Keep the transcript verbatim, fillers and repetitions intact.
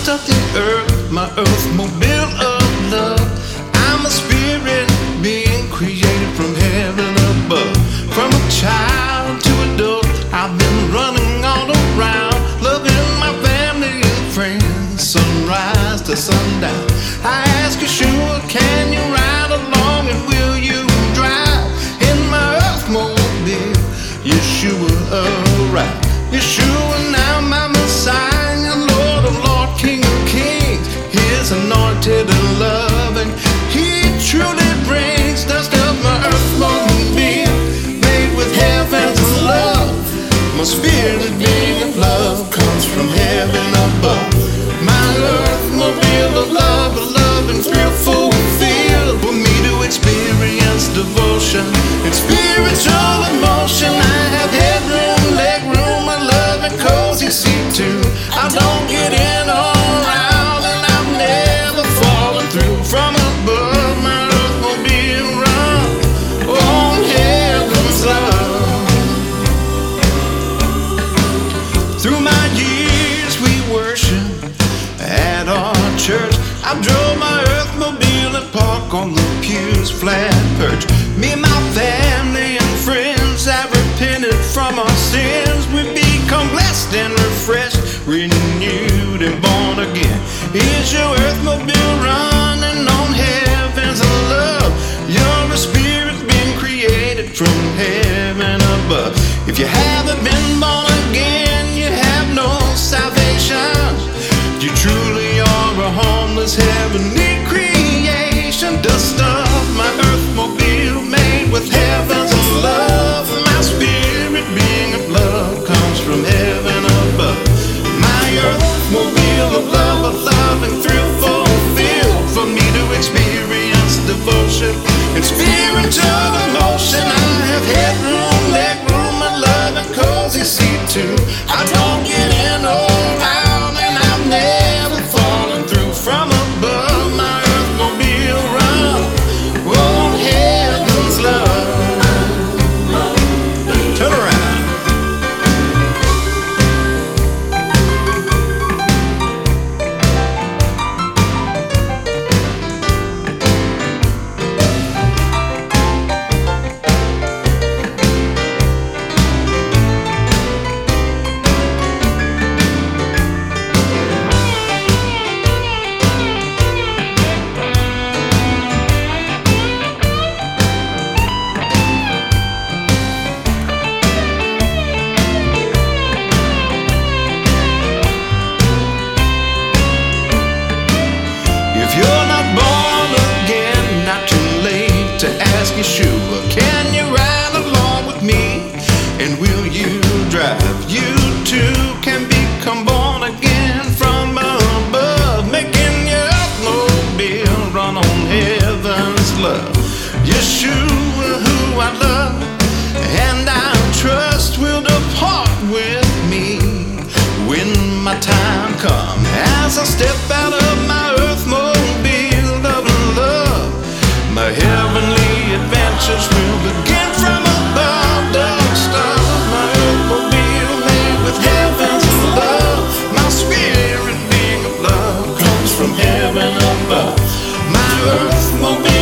dust of the earth, my earthmobile of love. I'm a spirit being created from heaven above. From a child to adult, I've been running all around, loving my family and friends, sunrise to sundown. I ask Yeshua, can you ride along and will you drive in my earthmobile? Yeshua, alright. Yeshua, now my Messiah, Lord of Lord, King of Kings, His anointed and loving. He truly brings dust of my earthmobile, made with heaven's love. My spirit being of love comes from heaven above. My earthmobile of love, a love and thrill fulfilled, for me to experience devotion and spiritual emotion. I have headroom, leg room, a love and cozy seat too. I don't get in or out, and I've never fallen through. From above, my earthmobile run on heaven's love. Through my years we worship at our church. I drove my earthmobile and park on the pew's flat perch. Me and my family and friends have repented from our sins. We become blessed and refreshed, renewed and born again. Is your earthmobile running on heaven's love? You're a spirit being created from heaven above. If you haven't been born again, you have no salvation. You truly are a homeless heavenly creation. Dust of my earthmobile, made with heaven's love. My spirit being of love comes from heaven above. My earthmobile of love, of love and thrill fulfilled, for me to experience devotion and spiritual emotion. I have headroom, leg room, a love and cozy seat too. I don't get in or out, and I've never fallen through. From above, my earthmobile run on heaven's love. Turn around. If you're not born again, not too late to ask Yeshua, can you ride along with me? And will you drive? You too can become born again from above, making your automobile run on heaven's love. Yeshua, who I love and I trust, will depart with me when my time comes. As I step out of my earthmobile of love, my heavenly adventures will begin from above. Dust of my earthmobile, made with heaven's love. My spirit being of love comes from heaven above. My earthmobile